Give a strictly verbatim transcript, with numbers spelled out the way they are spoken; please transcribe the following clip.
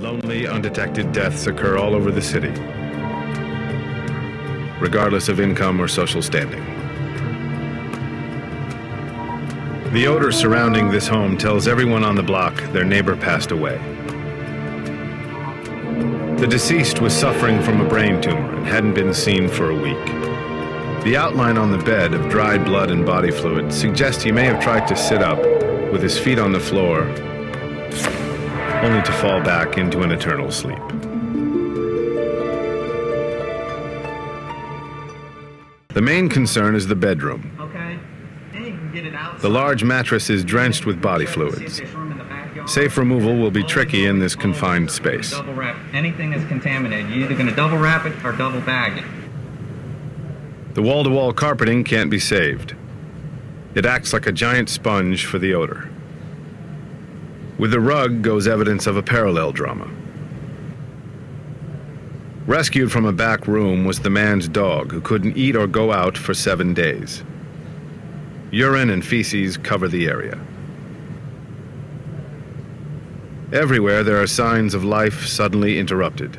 Lonely, undetected deaths occur all over the city, regardless of income or social standing. The odor surrounding this home tells everyone on the block their neighbor passed away. The deceased was suffering from a brain tumor and hadn't been seen for a week. The outline on the bed of dried blood and body fluid suggests he may have tried to sit up with his feet on the floor, only to fall back into an eternal sleep. The main concern is the bedroom. Okay. Then you can get it out. The large mattress is drenched with body fluids. Safe removal will be tricky in this confined space. Double wrap anything that's contaminated. You're either going to double wrap it or double bag it. The wall-to-wall carpeting can't be saved. It acts like a giant sponge for the odor. With the rug goes evidence of a parallel drama. Rescued from a back room was the man's dog, who couldn't eat or go out for seven days. Urine and feces cover the area. Everywhere there are signs of life suddenly interrupted.